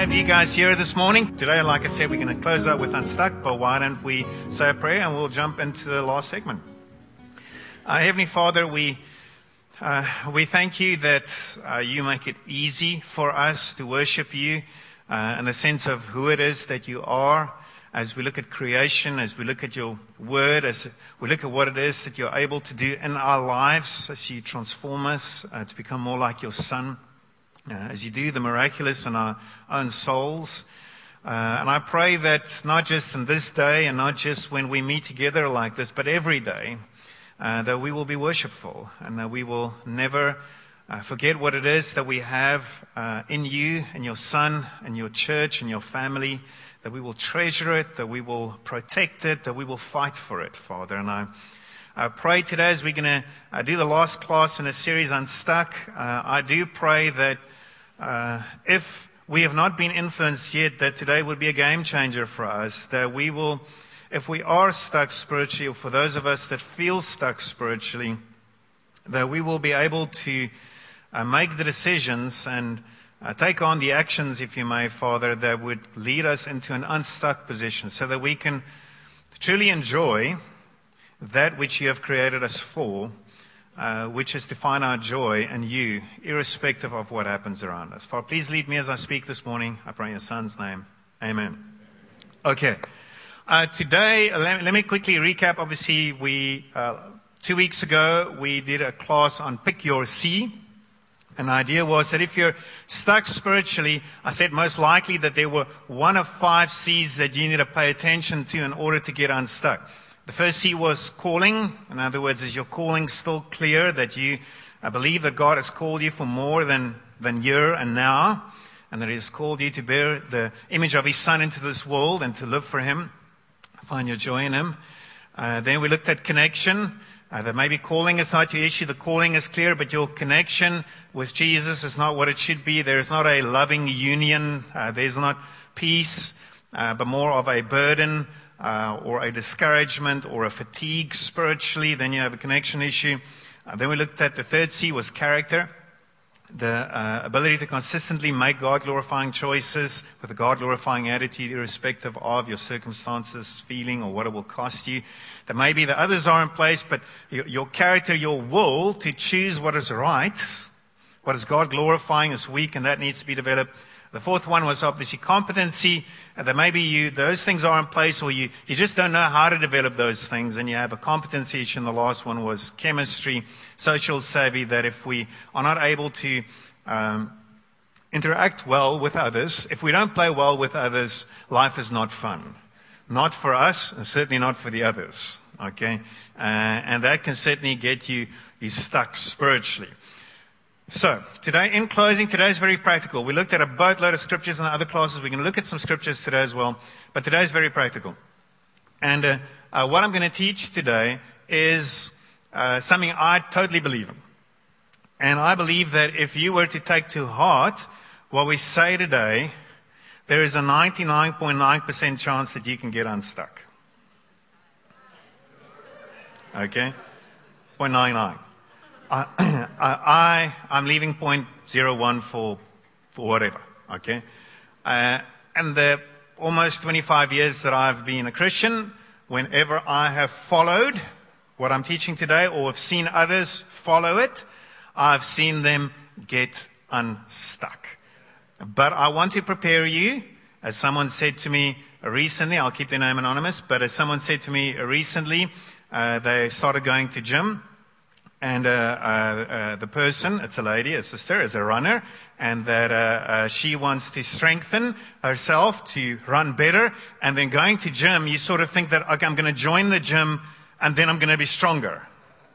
have you guys here this morning. Today, like I said, we're going to close out with Unstuck, but why don't we say a prayer and we'll jump into the last segment. Heavenly Father, we thank you that you make it easy for us to worship you in the sense of who it is that you are. As we look at creation, as we look at your word, as we look at what it is that you're able to do in our lives, as you transform us to become more like your Son, as you do the miraculous in our own souls. And I pray that not just in this day and not just when we meet together like this, but every day, that we will be worshipful and that we will never forget what it is that we have in you, in your Son, in your church, in your family, that we will treasure it, that we will protect it, that we will fight for it, Father. And I pray today as we're going to do the last class in a series, Unstuck, I do pray that if we have not been influenced yet, that today would be a game changer for us, that we will, if we are stuck spiritually, or for those of us that feel stuck spiritually, that we will be able to make the decisions and take on the actions, if you may, Father, that would lead us into an unstuck position so that we can truly enjoy that which you have created us for, which is to find our joy in you, irrespective of what happens around us. Father, please lead me as I speak this morning. I pray in your Son's name. Amen. Okay. Today, let me quickly recap. Obviously, 2 weeks ago, we did a class on Pick Your C. And the idea was that if you're stuck spiritually, I said most likely that there were one of 5 C's that you need to pay attention to in order to get unstuck. The first C was calling. In other words, is your calling still clear, that you believe that God has called you for more than here and now, and that He has called you to bear the image of His Son into this world and to live for Him, find your joy in Him. Then we looked at connection. That maybe calling is not your issue. The calling is clear, but your connection with Jesus is not what it should be. There is not a loving union. There's not peace, but more of a burden or a discouragement or a fatigue spiritually. Then you have a connection issue. Then we looked at the third C was character. The ability to consistently make God-glorifying choices with a God-glorifying attitude, irrespective of your circumstances, feeling, or what it will cost you. That maybe the others are in place, but your character, your will to choose what is right, what is God-glorifying is weak, and that needs to be developed. The fourth one was obviously competency, that maybe those things are in place, or you just don't know how to develop those things, and you have a competency issue. And the last one was chemistry, social savvy, that if we are not able to interact well with others, if we don't play well with others, life is not fun. Not for us, and certainly not for the others. Okay? And that can certainly get you stuck spiritually. So, today, in closing, today is very practical. We looked at a boatload of scriptures in the other classes. We're going to look at some scriptures today as well. But today is very practical. And what I'm going to teach today is something I totally believe in. And I believe that if you were to take to heart what we say today, there is a 99.9% chance that you can get unstuck. Okay? 0.99. I'm leaving 0.01 for whatever, okay? And the almost 25 years that I've been a Christian, whenever I have followed what I'm teaching today or have seen others follow it, I've seen them get unstuck. But I want to prepare you, as someone said to me recently, I'll keep their name anonymous, but as someone said to me recently, they started going to gym. And the person, it's a lady, a sister, is a runner, and that she wants to strengthen herself to run better. And then going to gym, you sort of think that, okay, I'm going to join the gym, and then I'm going to be stronger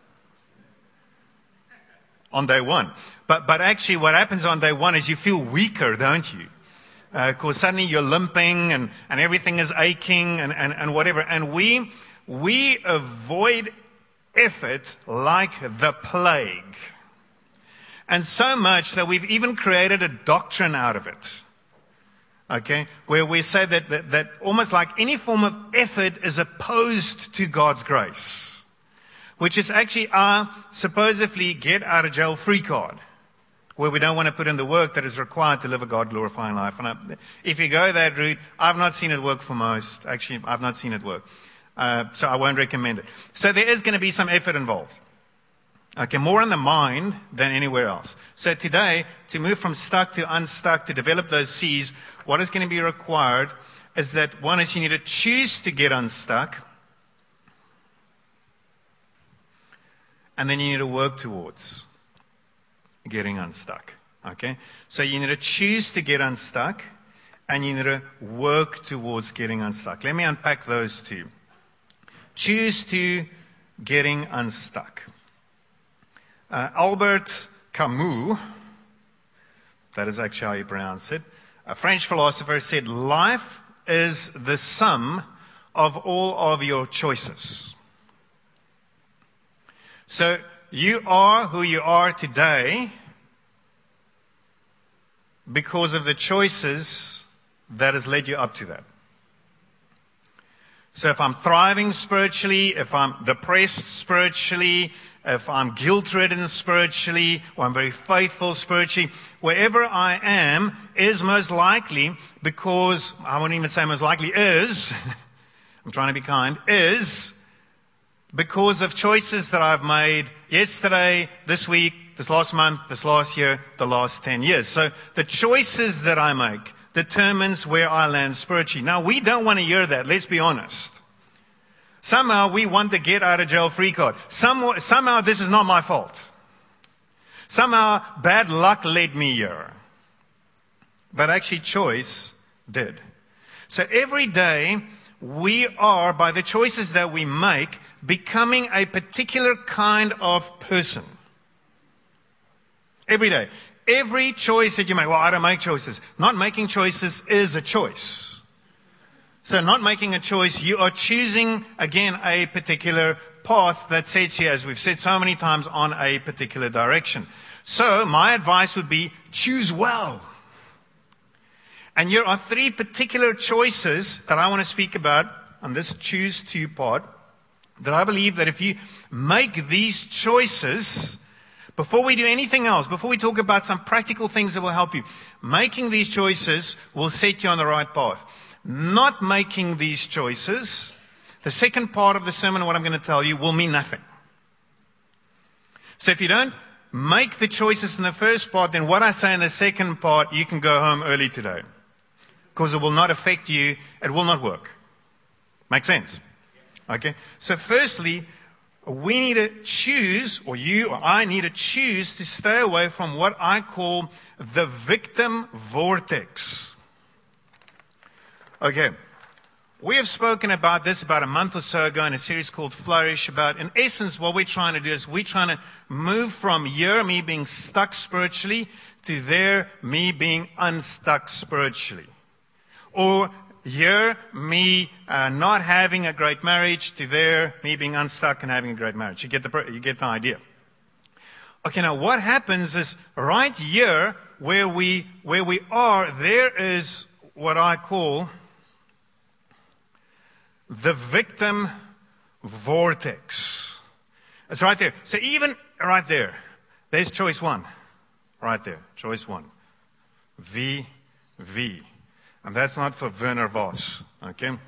on day one. But actually what happens on day one is you feel weaker, don't you? Because suddenly you're limping, and everything is aching, and whatever. And we avoid effort like the plague. And so much that we've even created a doctrine out of it. Okay? Where we say that almost like any form of effort is opposed to God's grace. Which is actually our supposedly get out of jail free card. where we don't want to put in the work that is required to live a God-glorifying life. And if you go that route, I've not seen it work for most. Actually, I've not seen it work. So I won't recommend it. So there is going to be some effort involved. Okay, more in the mind than anywhere else. So today, to move from stuck to unstuck, to develop those C's, what is going to be required is that one is you need to choose to get unstuck, and then you need to work towards getting unstuck. Okay? So you need to choose to get unstuck, and you need to work towards getting unstuck. Let me unpack those two. Choose to getting unstuck. Albert Camus, that is actually how you pronounce it, a French philosopher, said, life is the sum of all of your choices. So you are who you are today because of the choices that has led you up to that. So if I'm thriving spiritually, if I'm depressed spiritually, if I'm guilt-ridden spiritually, or I'm very faithful spiritually, wherever I am is most likely because, I won't even say most likely is, I'm trying to be kind, is because of choices that I've made yesterday, this week, this last month, this last year, the last 10 years. So the choices that I make determines where I land spiritually. Now, we don't want to hear that, let's be honest. Somehow we want the get out of jail free card. Somehow this is not my fault. Somehow bad luck led me here. But actually choice did. So every day we are, by the choices that we make, becoming a particular kind of person. Every day. Every choice that you make, well, I don't make choices. Not making choices is a choice. So not making a choice, you are choosing, again, a particular path that sets you, as we've said so many times, on a particular direction. So my advice would be, choose well. And here are 3 particular choices that I want to speak about on this choose to part, that I believe that if you make these choices, before we do anything else, before we talk about some practical things that will help you, making these choices will set you on the right path. Not making these choices, the second part of the sermon, what I'm going to tell you, will mean nothing. So if you don't make the choices in the first part, then what I say in the second part, you can go home early today. Because it will not affect you, it will not work. Make sense? Okay? So firstly, we need to choose, or you or I need to choose to stay away from what I call the victim vortex. Okay, we have spoken about this about a month or so ago in a series called Flourish, about, in essence, what we're trying to do is we're trying to move from here, me being stuck spiritually, to there, me being unstuck spiritually. Or here, me not having a great marriage, to there, me being unstuck and having a great marriage. You get the idea. Okay, now what happens is right here, where we are, there is what I call the victim vortex. It's right there. So even right there, there's choice 1. Right there, choice 1. V. And that's not for Werner Voss, okay?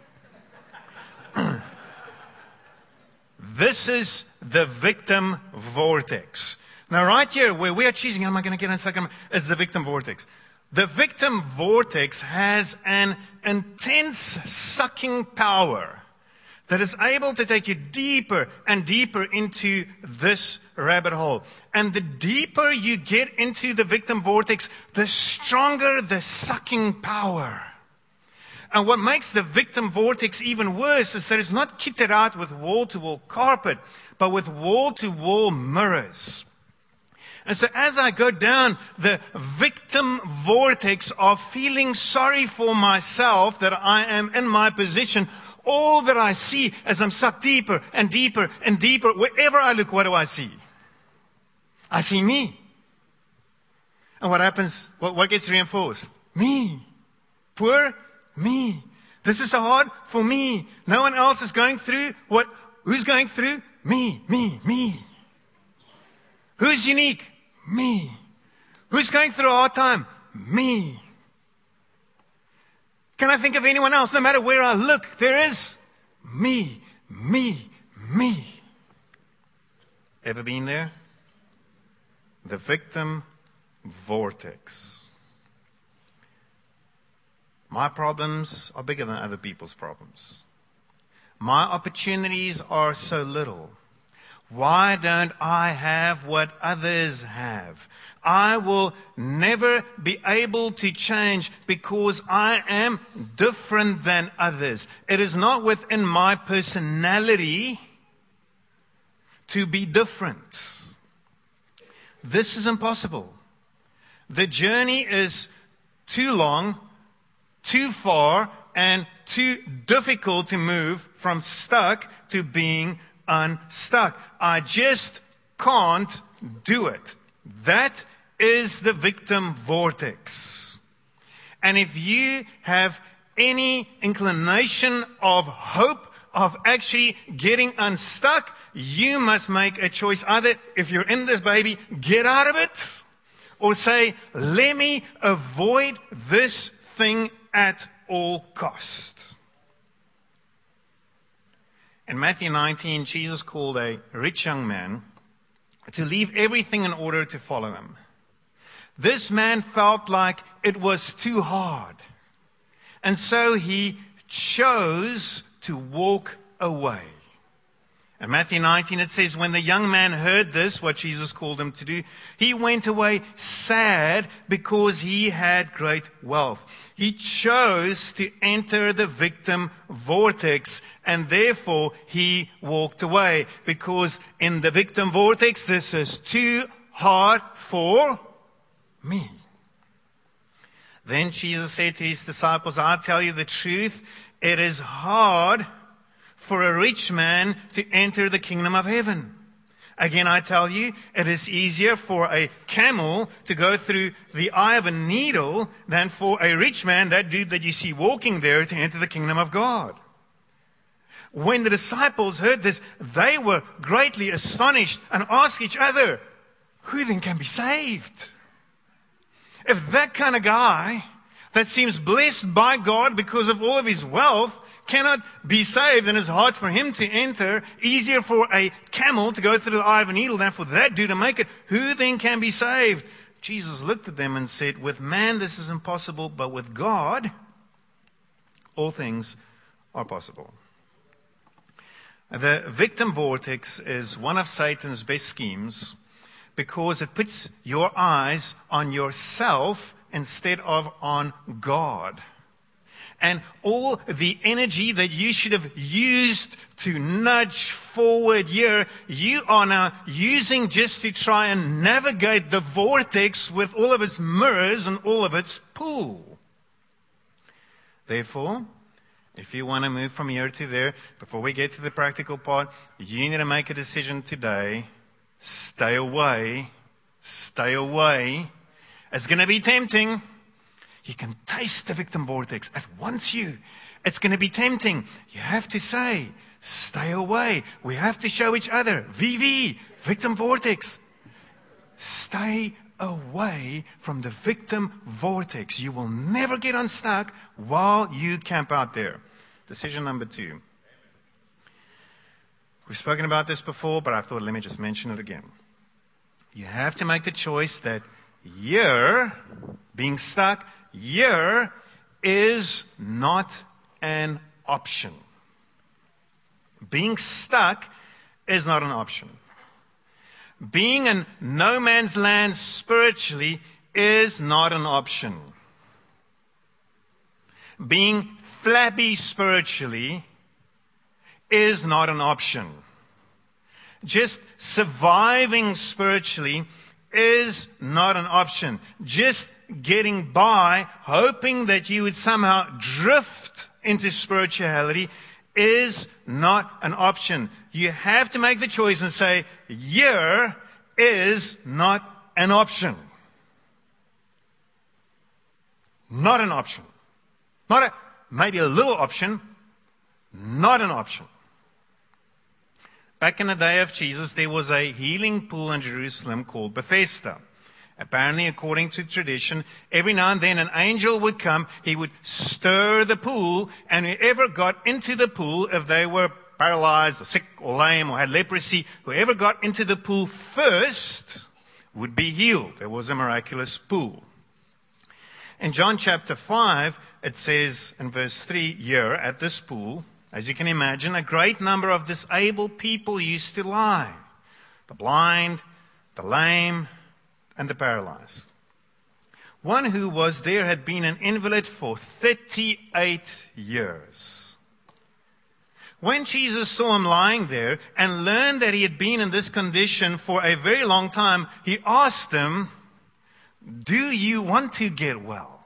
This is the victim vortex. Now right here, where we are choosing, am I going to get unstuck, is the victim vortex. The victim vortex has an intense sucking power that is able to take you deeper and deeper into this rabbit hole. And the deeper you get into the victim vortex, the stronger the sucking power. And what makes the victim vortex even worse is that it's not kitted out with wall-to-wall carpet, but with wall-to-wall mirrors. And so as I go down the victim vortex of feeling sorry for myself that I am in my position, all that I see as I'm sucked deeper and deeper and deeper, wherever I look, what do I see? I see me. And what happens? What gets reinforced? Me. Poor me. This is so hard for me. No one else is going through what? Who's going through? Me. Who's unique? Me. Who's going through a hard time? Me. Can I think of anyone else? No matter where I look, there is me, me, me. Ever been there? The victim vortex. My problems are bigger than other people's problems. My opportunities are so little. Why don't I have what others have? I will never be able to change because I am different than others. It is not within my personality to be different. This is impossible. The journey is too long, too far, and too difficult to move from stuck to being unstuck. I just can't do it. That is the victim vortex. And if you have any inclination of hope of actually getting unstuck, you must make a choice. Either, if you're in this baby, get out of it, or say, let me avoid this thing at all cost. In Matthew 19, Jesus called a rich young man to leave everything in order to follow him. This man felt like it was too hard, and so he chose to walk away. In Matthew 19, it says, when the young man heard this, what Jesus called him to do, he went away sad because he had great wealth. He chose to enter the victim vortex, and therefore he walked away. Because in the victim vortex, this is too hard for me. Then Jesus said to his disciples, I tell you the truth, it is hard for a rich man to enter the kingdom of heaven. Again, I tell you, it is easier for a camel to go through the eye of a needle than for a rich man, that dude that you see walking there, to enter the kingdom of God. When the disciples heard this, they were greatly astonished and asked each other, who then can be saved? If that kind of guy that seems blessed by God because of all of his wealth cannot be saved, and it's hard for him to enter, easier for a camel to go through the eye of a needle than for that dude to make it, who then can be saved? Jesus looked at them and said, with man this is impossible, but with God all things are possible. The victim vortex is one of Satan's best schemes because it puts your eyes on yourself instead of on God. And all the energy that you should have used to nudge forward here, you are now using just to try and navigate the vortex with all of its mirrors and all of its pull. Therefore, if you want to move from here to there, before we get to the practical part, you need to make a decision today. Stay away. Stay away. It's going to be tempting. You can taste the victim vortex. It wants you. It's going to be tempting. You have to say, stay away. We have to show each other. VV, victim vortex. Stay away from the victim vortex. You will never get unstuck while you camp out there. Decision number 2. We've spoken about this before, but I thought, let me just mention it again. You have to make the choice that you're being stuck. Here is not an option. Being stuck is not an option. Being in no man's land spiritually is not an option. Being flabby spiritually is not an option. Just surviving spiritually is not an option. Just getting by, hoping that you would somehow drift into spirituality is not an option. You have to make the choice and say, here is not an option. Not an option. Maybe a little option, not an option. Back in the day of Jesus, there was a healing pool in Jerusalem called Bethesda. Apparently, according to tradition, every now and then an angel would come, he would stir the pool, and whoever got into the pool, if they were paralyzed or sick or lame or had leprosy, whoever got into the pool first would be healed. There was a miraculous pool. In John chapter 5, it says in verse 3, here at this pool, as you can imagine, a great number of disabled people used to lie. The blind, the lame, and the paralyzed. One who was there had been an invalid for 38 years. When Jesus saw him lying there and learned that he had been in this condition for a very long time, he asked him, "Do you want to get well?"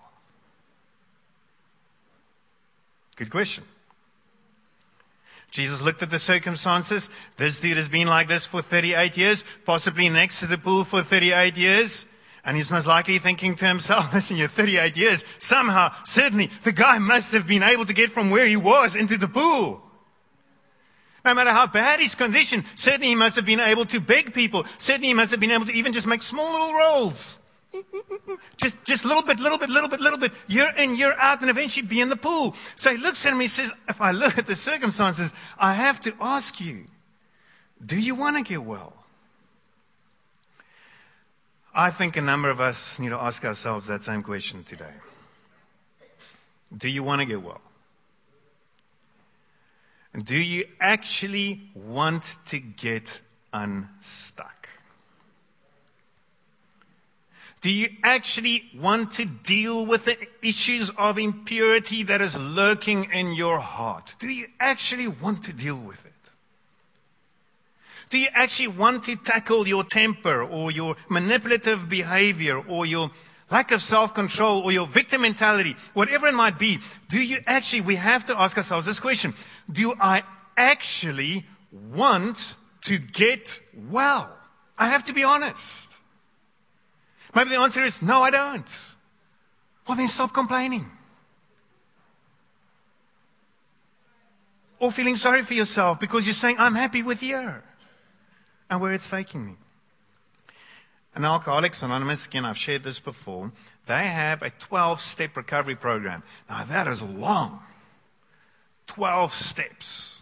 Good question. Jesus looked at the circumstances. This dude has been like this for 38 years, possibly next to the pool for 38 years. And he's most likely thinking to himself, listen, you're 38 years. Somehow, certainly, the guy must have been able to get from where he was into the pool. No matter how bad his condition, certainly he must have been able to beg people. Certainly he must have been able to even just make small little rolls. Just little bit, year in, year out, and eventually be in the pool. So he looks at him, he says, if I look at the circumstances, I have to ask you, do you want to get well? I think a number of us need to ask ourselves that same question today. Do you want to get well? And do you actually want to get unstuck? Do you actually want to deal with the issues of impurity that is lurking in your heart? Do you actually want to deal with it? Do you actually want to tackle your temper or your manipulative behavior or your lack of self-control or your victim mentality, whatever it might be? Do you actually, we have to ask ourselves this question. Do I actually want to get well? I have to be honest. Maybe the answer is, no, I don't. Well, then stop complaining. Or feeling sorry for yourself because you're saying, I'm happy with here and where it's taking me. And Alcoholics Anonymous, again, I've shared this before, they have a 12-step recovery program. Now, that is long. 12 steps.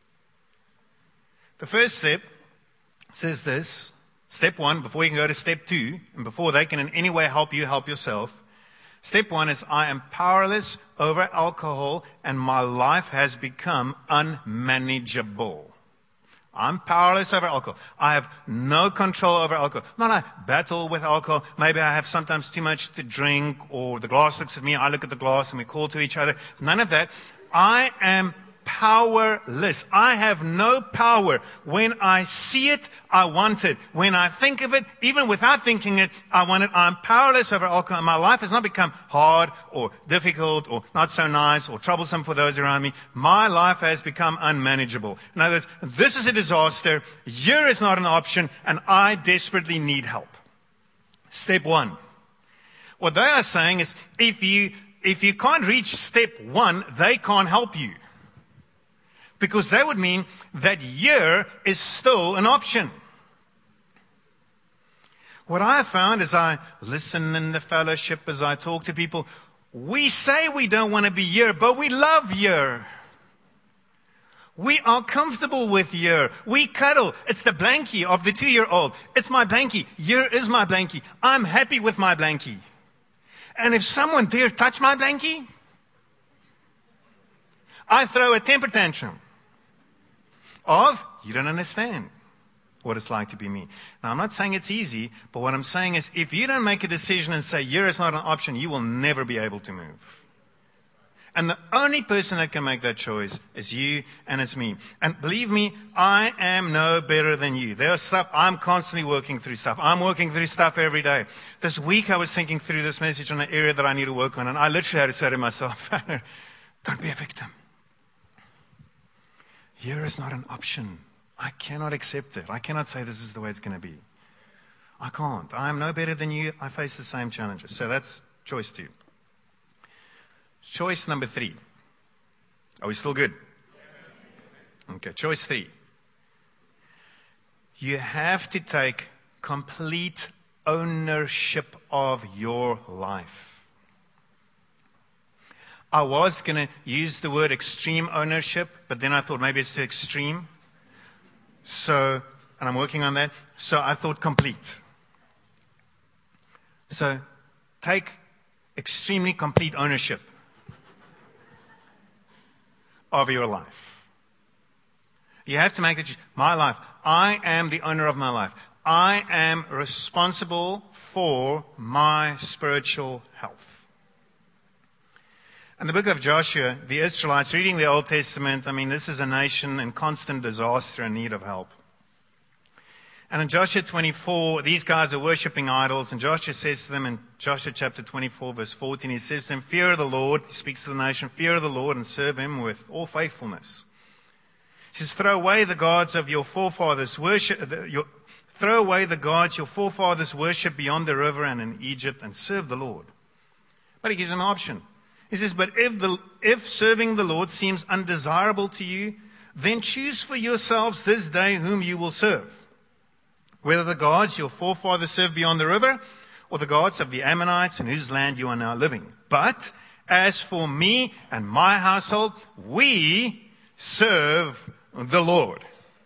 The first step says this. Step 1, before you can go to step 2, and before they can in any way help you, help yourself. Step 1 is, I am powerless over alcohol and my life has become unmanageable. I'm powerless over alcohol. I have no control over alcohol. Not I battle with alcohol. Maybe I have sometimes too much to drink, or the glass looks at me, I look at the glass, and we call to each other. None of that. I am powerless. I have no power. When I see it, I want it. When I think of it, even without thinking it, I want it. I'm powerless over alcohol. My life has not become hard or difficult or not so nice or troublesome for those around me. My life has become unmanageable. In other words, this is a disaster. Here is not an option, and I desperately need help. Step 1. What they are saying is, if you can't reach step 1, they can't help you. Because that would mean that here is still an option. What I have found as I listen in the fellowship, as I talk to people, we say we don't want to be here, but we love here. We are comfortable with here. We cuddle. It's the blankie of the 2-year-old. It's my blankie. Here is my blankie. I'm happy with my blankie. And if someone dare touch my blankie, I throw a temper tantrum. You don't understand what it's like to be me. Now, I'm not saying it's easy, but what I'm saying is if you don't make a decision and say, here is not an option, you will never be able to move. And the only person that can make that choice is you, and it's me. And believe me, I am no better than you. There's stuff, I'm constantly working through stuff. I'm working through stuff every day. This week I was thinking through this message on an area that I need to work on, and I literally had to say to myself, don't be a victim. Here is not an option. I cannot accept it. I cannot say this is the way it's going to be. I can't. I am no better than you. I face the same challenges. So that's choice 2. Choice number 3. Are we still good? Okay, choice 3. You have to take complete ownership of your life. I was going to use the word extreme ownership, but then I thought maybe it's too extreme. And I'm working on that. So I thought complete. So take extremely complete ownership of your life. You have to make the choice. My life. I am the owner of my life. I am responsible for my spiritual health. In the book of Joshua, the Israelites, reading the Old Testament, this is a nation in constant disaster and need of help. And in Joshua 24, these guys are worshiping idols, and Joshua says to them in Joshua chapter 24, verse 14, he says to them, fear of the Lord, he speaks to the nation, fear of the Lord and serve him with all faithfulness. He says, throw away the gods of your forefathers, throw away the gods your forefathers worship beyond the river and in Egypt, and serve the Lord. But he gives an option. He says, but if serving the Lord seems undesirable to you, then choose for yourselves this day whom you will serve. Whether the gods your forefathers served beyond the river, or the gods of the Ammonites in whose land you are now living. But as for me and my household, we serve the Lord.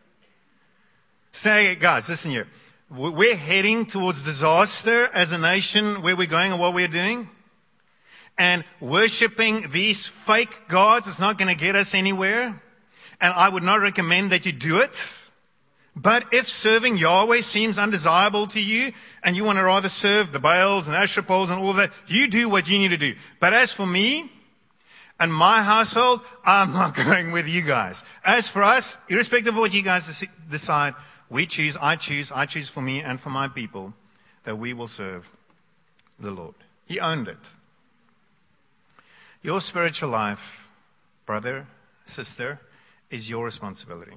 Say, guys, listen here. We're heading towards disaster as a nation where we're going and what we're doing. And worshiping these fake gods is not going to get us anywhere. And I would not recommend that you do it. But if serving Yahweh seems undesirable to you, and you want to rather serve the Baals and Asherah poles and all that, you do what you need to do. But as for me and my household, I'm not going with you guys. As for us, irrespective of what you guys decide, I choose for me and for my people that we will serve the Lord. He owned it. Your spiritual life, brother, sister, is your responsibility.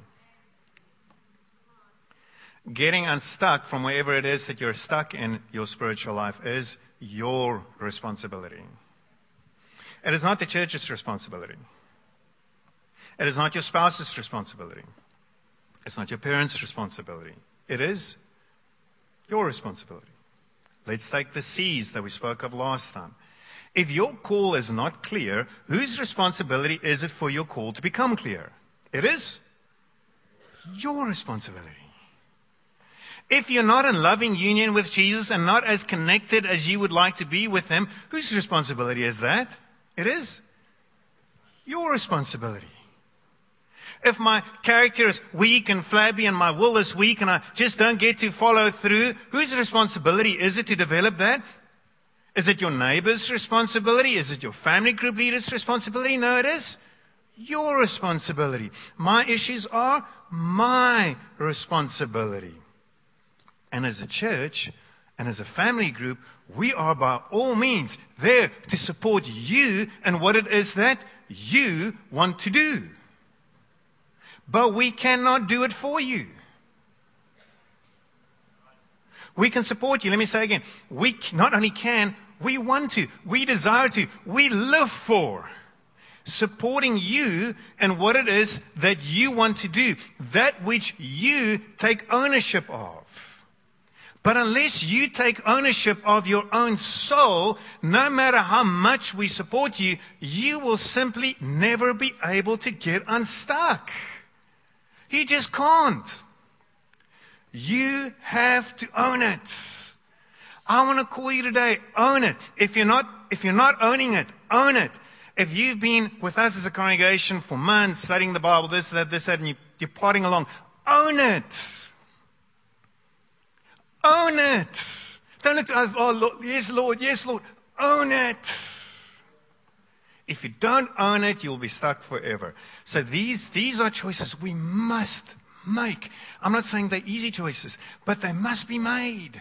Getting unstuck from wherever it is that you're stuck in your spiritual life is your responsibility. It is not the church's responsibility. It is not your spouse's responsibility. It's not your parents' responsibility. It is your responsibility. Let's take the C's that we spoke of last time. If your call is not clear, whose responsibility is it for your call to become clear? It is your responsibility. If you're not in loving union with Jesus and not as connected as you would like to be with him, whose responsibility is that? It is your responsibility. If my character is weak and flabby and my will is weak and I just don't get to follow through, whose responsibility is it to develop that? Is it your neighbor's responsibility? Is it your family group leader's responsibility? No, it is your responsibility. My issues are my responsibility. And as a church and as a family group, we are by all means there to support you and what it is that you want to do. But we cannot do it for you. We can support you. Let me say again, we not only can, we want to, we desire to, we live for supporting you and what it is that you want to do, that which you take ownership of. But unless you take ownership of your own soul, no matter how much we support you, you will simply never be able to get unstuck. You just can't. You have to own it. I want to call you today, own it. If you're not owning it, own it. If you've been with us as a congregation for months, studying the Bible, this, that, and you're plodding along, own it. Own it. Don't look to us, oh, Lord, yes, Lord, yes, Lord. Own it. If you don't own it, you'll be stuck forever. So these are choices we must make. I'm not saying they're easy choices, but they must be made.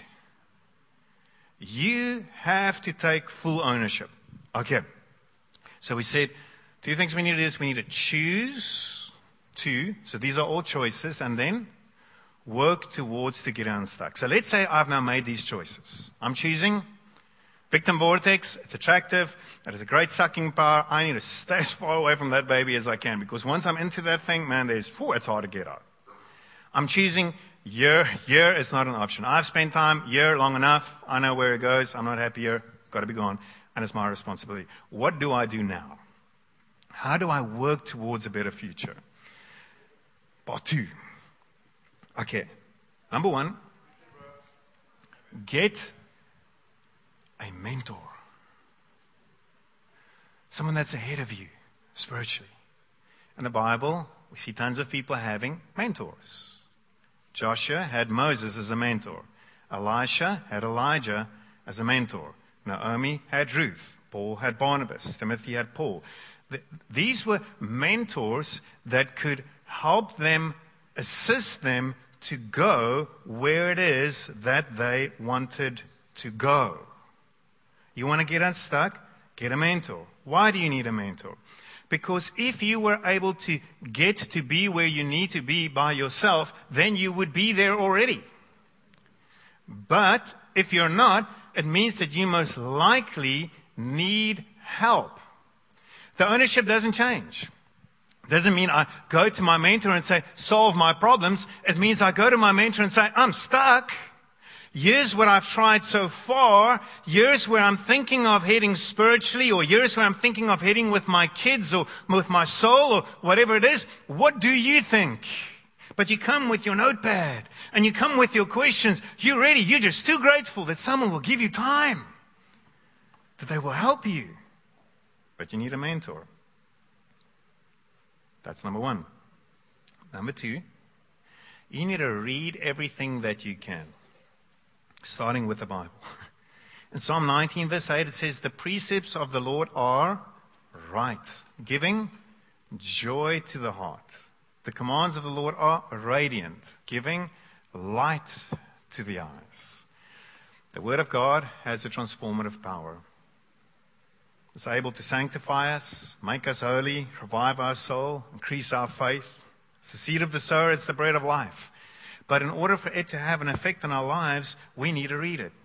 You have to take full ownership. Okay. So we said two things we need to do is we need to choose to, so these are all choices, and then work towards to get unstuck. So let's say I've now made these choices. I'm choosing victim vortex. It's attractive. It has a great sucking power. I need to stay as far away from that baby as I can, because once I'm into that thing, man, it's hard to get out. I'm choosing Year is not an option. I've spent time year long enough. I know where it goes. I'm not happy here. Got to be gone. And it's my responsibility. What do I do now? How do I work towards a better future? Part 2. Okay. Number 1, get a mentor. Someone that's ahead of you spiritually. In the Bible, we see tons of people having mentors. Joshua had Moses as a mentor. Elisha had Elijah as a mentor. Naomi had Ruth. Paul had Barnabas. Timothy had Paul. These were mentors that could help them, assist them to go where it is that they wanted to go. You want to get unstuck? Get a mentor. Why do you need a mentor? Because if you were able to get to be where you need to be by yourself, then you would be there already. But if you're not, it means that you most likely need help. The ownership doesn't change. Doesn't mean I go to my mentor and say, solve my problems. It means I go to my mentor and say, I'm stuck. Here's what I've tried so far. Here's where I'm thinking of heading spiritually, or here's where I'm thinking of heading with my kids or with my soul or whatever it is. What do you think? But you come with your notepad and you come with your questions. You're ready. You're just too grateful that someone will give you time, that they will help you. But you need a mentor. That's number 1. Number 2, you need to read everything that you can. Starting with the Bible. In Psalm 19, verse 8, it says, the precepts of the Lord are right, giving joy to the heart. The commands of the Lord are radiant, giving light to the eyes. The Word of God has a transformative power. It's able to sanctify us, make us holy, revive our soul, increase our faith. It's the seed of the sower, it's the bread of life. But in order for it to have an effect on our lives, we need to read it.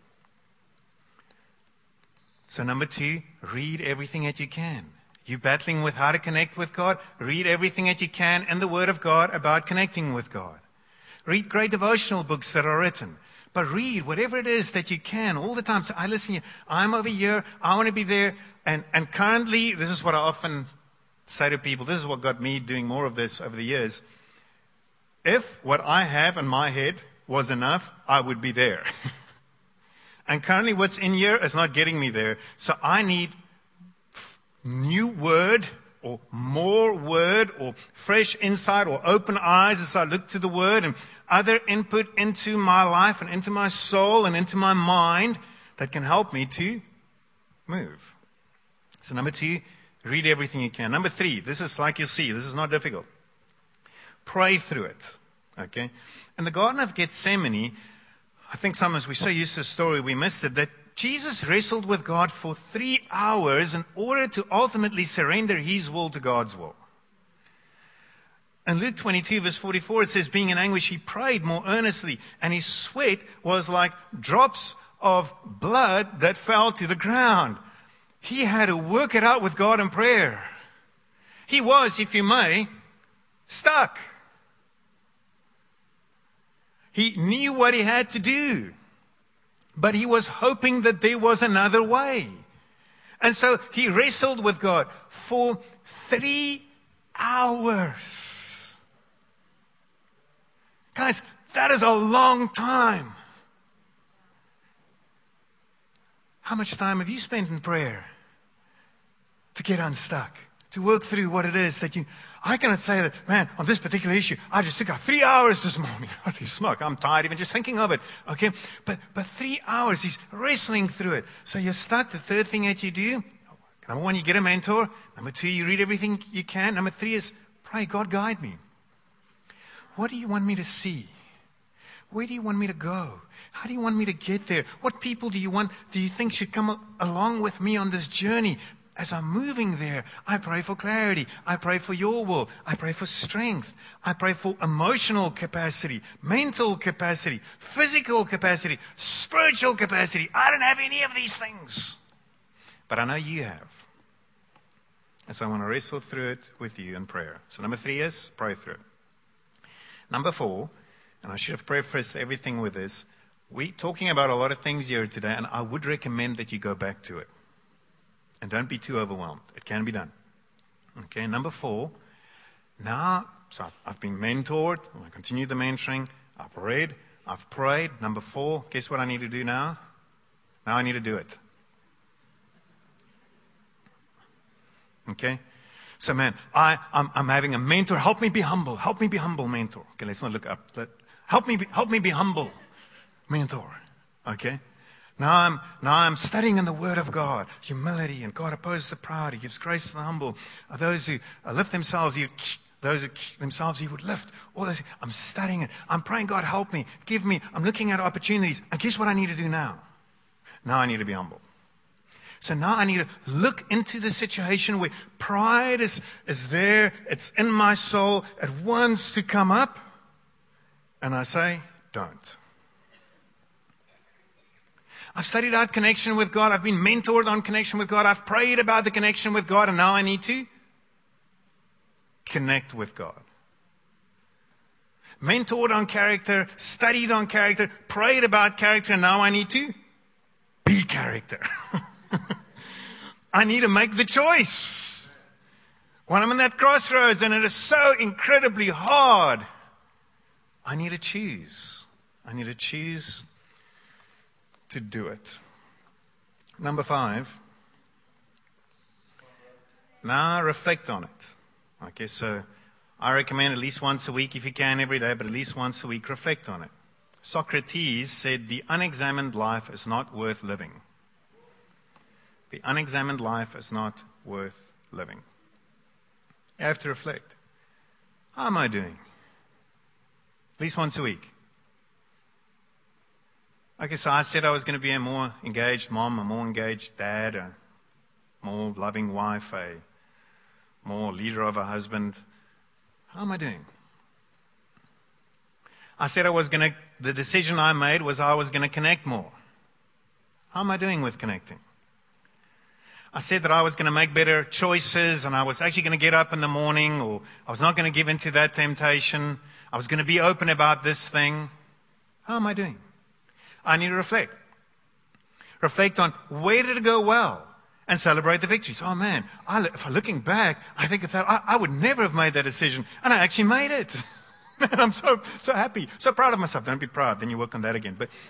So number 2, read everything that you can. You're battling with how to connect with God? Read everything that you can in the Word of God about connecting with God. Read great devotional books that are written. But read whatever it is that you can all the time. So listen, I'm over here. I want to be there. And currently, this is what I often say to people. This is what got me doing more of this over the years. If what I have in my head was enough, I would be there. And currently what's in here is not getting me there. So I need new word or more word or fresh insight or open eyes as I look to the Word and other input into my life and into my soul and into my mind that can help me to move. So number 2, read everything you can. Number 3, this is like you'll see, this is not difficult. Pray through it. Okay? In the Garden of Gethsemane, I think sometimes we're so used to the story we missed it, that Jesus wrestled with God for 3 hours in order to ultimately surrender his will to God's will. In Luke 22, verse 44, it says, being in anguish, he prayed more earnestly, and his sweat was like drops of blood that fell to the ground. He had to work it out with God in prayer. He was, if you may, stuck. He knew what he had to do, but he was hoping that there was another way. And so he wrestled with God for 3 hours. Guys, that is a long time. How much time have you spent in prayer to get unstuck, to work through what it is that I cannot say that, man, on this particular issue, I just took out 3 hours this morning. Holy smoke, I'm tired even just thinking of it. Okay, but 3 hours, he's wrestling through it. So you're stuck. The third thing that you do, number 1, you get a mentor. Number 2, you read everything you can. Number 3 is pray, God, guide me. What do you want me to see? Where do you want me to go? How do you want me to get there? What people do you think should come along with me on this journey? As I'm moving there, I pray for clarity. I pray for your will. I pray for strength. I pray for emotional capacity, mental capacity, physical capacity, spiritual capacity. I don't have any of these things, but I know you have. And so I want to wrestle through it with you in prayer. So number 3 is pray through it. Number 4, and I should have prefaced everything with this, we're talking about a lot of things here today, and I would recommend that you go back to it. And don't be too overwhelmed. It can be done. Okay, number 4. Now, so I've been mentored. I continue the mentoring. I've read. I've prayed. Number 4, guess what I need to do now? Now I need to do it. Okay? So, man, I'm having a mentor. Help me be humble. Help me be humble, mentor. Okay, let's not look up. Help me be humble, mentor. Okay? Now I'm studying in the Word of God. Humility, and God opposes the proud. He gives grace to the humble. Those who lift themselves, those who themselves He would lift. All this. I'm studying it. I'm praying, God, help me. Give me. I'm looking at opportunities. And guess what I need to do now? Now I need to be humble. So now I need to look into the situation where pride is there. It's in my soul. It wants to come up. And I say, don't. I've studied out connection with God. I've been mentored on connection with God. I've prayed about the connection with God. And now I need to connect with God. Mentored on character, studied on character, prayed about character. And now I need to be character. I need to make the choice. When I'm in that crossroads and it is so incredibly hard, I need to choose. I need to choose to do it. Number 5. Now reflect on it. Okay, so I recommend at least once a week, if you can every day, but at least once a week, reflect on it. Socrates said, the unexamined life is not worth living. The unexamined life is not worth living. You have to reflect. How am I doing? At least once a week. Okay, so I said I was going to be a more engaged mom, a more engaged dad, a more loving wife, a more leader of a husband. How am I doing? I said the decision I made was I was going to connect more. How am I doing with connecting? I said that I was going to make better choices and I was actually going to get up in the morning, or I was not going to give in to that temptation. I was going to be open about this thing. How am I doing? I need to reflect. Reflect on where did it go well and celebrate the victories. Oh man, if I'm looking back, I think if that, I would never have made that decision, and I actually made it. Man, I'm so happy, so proud of myself. Don't be proud, then you work on that again. But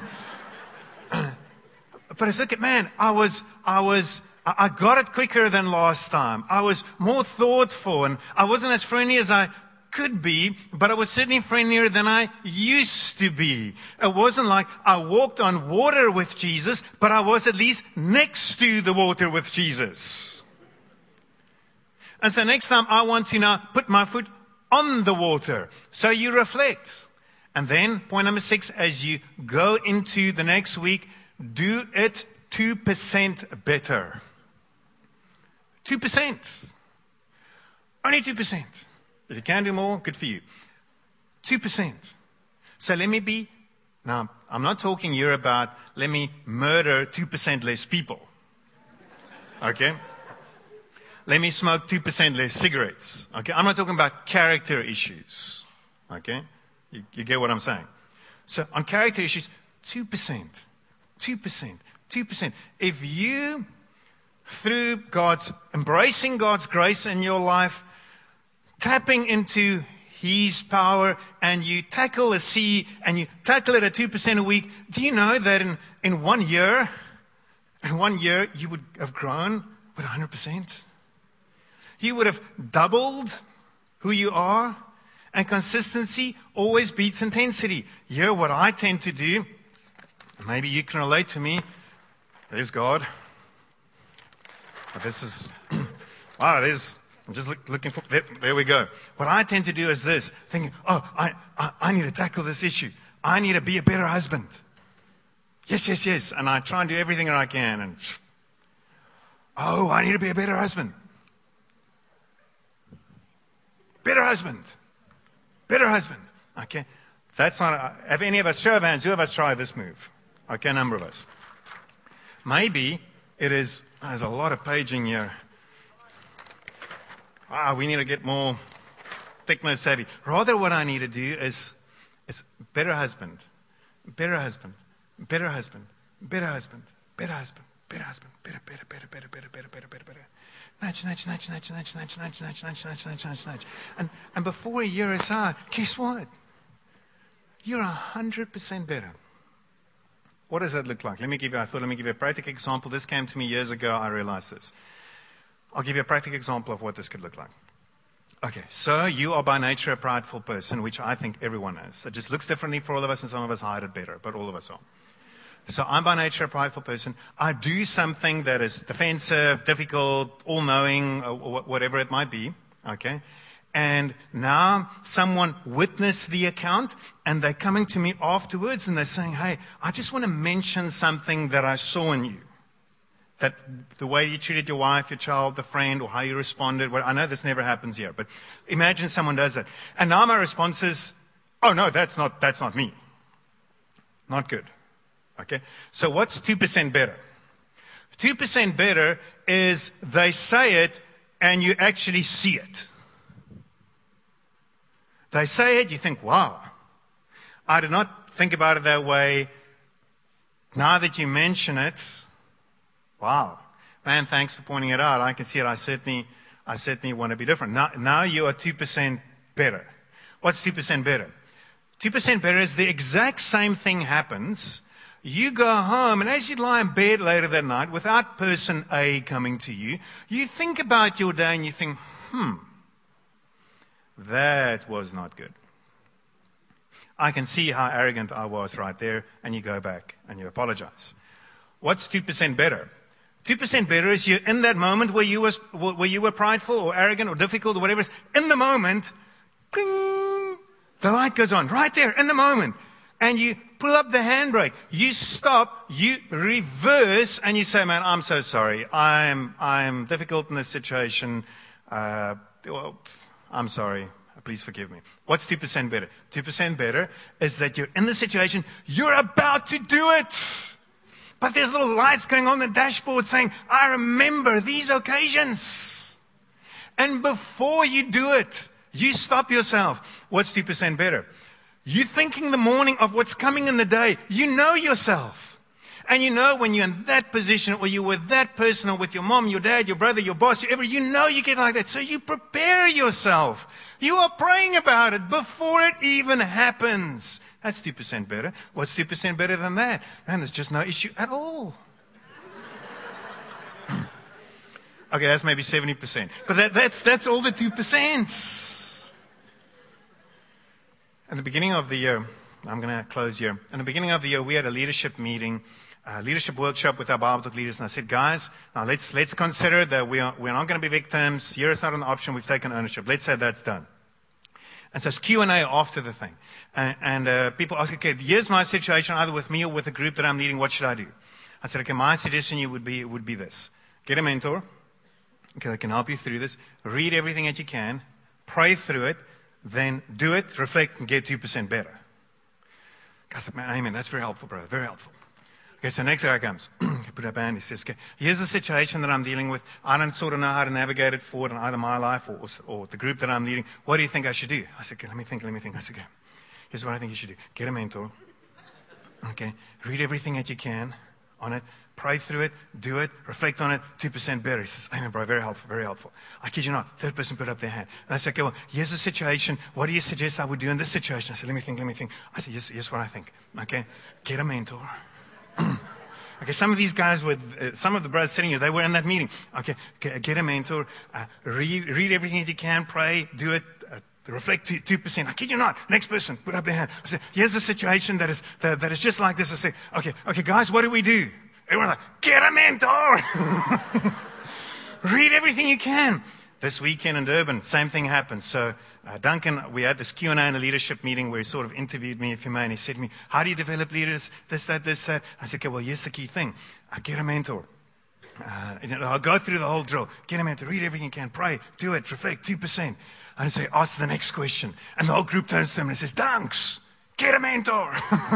but it's like, man, I got it quicker than last time. I was more thoughtful, and I wasn't as friendly as I could be, but I was certainly friendlier than I used to be. It wasn't like I walked on water with Jesus, but I was at least next to the water with Jesus. And so next time I want to now put my foot on the water. So you reflect. And then point number 6, as you go into the next week, do it 2% better. 2%. Only 2%. If you can do more, good for you. 2%. So now I'm not talking here about let me murder 2% less people. Okay? Let me smoke 2% less cigarettes. Okay? I'm not talking about character issues. Okay? You get what I'm saying? So on character issues, 2%. 2%. 2%. If you, through embracing God's grace in your life, tapping into His power, and you tackle a sea and you tackle it at 2% a week, do you know that in 1 year, you would have grown with 100%? You would have doubled who you are, and consistency always beats intensity. Here, what I tend to do, maybe you can relate to me, there's God. But this is, wow, I'm just looking for, there we go. What I tend to do is this, thinking, I need to tackle this issue. I need to be a better husband. Yes. And I try and do everything that I can. And, I need to be a better husband. Better husband. Okay. That's not, have any of us, show of hands, who of us tried this move? Okay, a number of us. Maybe it is, there's a lot of paging here. We need to get more thickness savvy. Rather, what I need to do is is better husband, better husband, better husband, better husband, better husband, better husband, better. Nudge. And before a year is out, guess what? You're 100% better. What does that look like? Let me give you a practical example. This came to me years ago. I realized this. I'll give you a practical example of what this could look like. Okay, so you are by nature a prideful person, which I think everyone is. It just looks differently for all of us, and some of us hide it better, but all of us are. So I'm by nature a prideful person. I do something that is defensive, difficult, all-knowing, or whatever it might be, okay? And now someone witnessed the account, and they're coming to me afterwards, and they're saying, hey, I just want to mention something that I saw in you. That the way you treated your wife, your child, the friend, or how you responded. Well, I know this never happens here, but imagine someone does that. And now my response is, oh, no, that's not me. Not good. Okay? So what's 2% better? 2% better is they say it and you actually see it. They say it, you think, wow, I did not think about it that way. Now that you mention it, wow, man, thanks for pointing it out. I can see it. I certainly want to be different. Now you are 2% better. What's 2% better? 2% better is the exact same thing happens. You go home, and as you lie in bed later that night, without person A coming to you, you think about your day and you think, that was not good. I can see how arrogant I was right there, and you go back and you apologize. What's 2% better? 2% better is you in that moment where you were prideful or arrogant or difficult or whatever it is, in the moment, cling, the light goes on right there in the moment. And you pull up the handbrake. You stop, you reverse, and you say, man, I'm so sorry. I'm difficult in this situation. I'm sorry. Please forgive me. What's 2% better? 2% better is that you're in the situation, you're about to do it. But there's little lights going on the dashboard saying, I remember these occasions. And before you do it, you stop yourself. What's 2% better? You're thinking the morning of what's coming in the day. You know yourself. And you know when you're in that position or you're with that person or with your mom, your dad, your brother, your boss, whoever, you know you get like that. So you prepare yourself. You are praying about it before it even happens. That's 2% better. What's 2% better than that? Man, there's just no issue at all. Okay, that's maybe 70%. But that's all the 2%. At the beginning of the year, I'm going to close here. In the beginning of the year, we had a leadership meeting, a leadership workshop with our Bible Talk leaders. And I said, guys, now let's consider that we're not going to be victims. Here is not an option. We've taken ownership. Let's say that's done. And so it's Q&A after the thing. And people ask, okay, here's my situation, either with me or with a group that I'm leading. What should I do? I said, okay, my suggestion would be this. Get a mentor. Okay, that can help you through this. Read everything that you can. Pray through it. Then do it, reflect, and get 2% better. I said, man, amen. That's very helpful, brother. Very helpful. Okay, so next guy comes. He put up a hand. He says, okay, here's the situation that I'm dealing with. I don't sort of know how to navigate it forward in either my life or the group that I'm leading. What do you think I should do? I said, okay, let me think. I said, okay, here's what I think you should do. Get a mentor. Okay, read everything that you can on it. Pray through it, do it, reflect on it, 2% better. He says, amen, bro, very helpful, very helpful. I kid you not, third person put up their hand. And I said, okay, well, here's the situation. What do you suggest I would do in this situation? I said, let me think. I said, here's what I think. Okay, get a mentor. Okay, some of these guys some of the brothers sitting here, they were in that meeting. Okay, get a mentor, read everything that you can, pray, do it, reflect 2%. I kid you not. Next person, put up their hand. I said, here's the situation that is just like this. I said, okay, guys, what do we do? Everyone's like, get a mentor. Read everything you can. This weekend in Durban, same thing happened. So Duncan, we had this Q&A in a leadership meeting where he sort of interviewed me, if you may, and he said to me, how do you develop leaders? This, that. I said, okay, well, here's the key thing. Get a mentor. I'll go through the whole drill. Get a mentor. Read everything you can. Pray. Do it. Reflect. 2%. And I say, ask the next question. And the whole group turns to him and says, Dunks, get a mentor.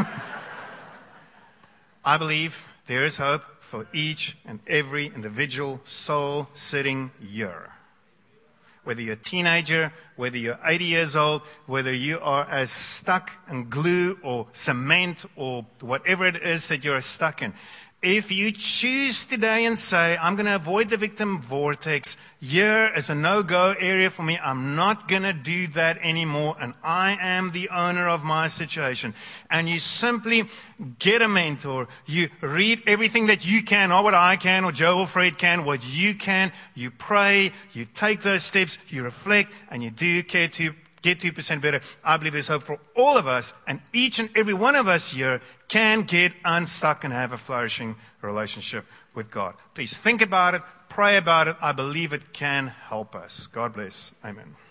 I believe there is hope for each and every individual soul sitting here. whether you're a teenager, whether you're 80 years old, whether you are as stuck in glue or cement or whatever it is that you're stuck in. If you choose today and say, I'm going to avoid the victim vortex, here is a no-go area for me, I'm not going to do that anymore, and I am the owner of my situation. And you simply get a mentor. You read everything that you can, not what I can or Joe or Fred can, what you can. You pray, you take those steps, you reflect, and you do care to get 2% better. I believe there's hope for all of us, and each and every one of us here can get unstuck and have a flourishing relationship with God. Please think about it, pray about it. I believe it can help us. God bless. Amen.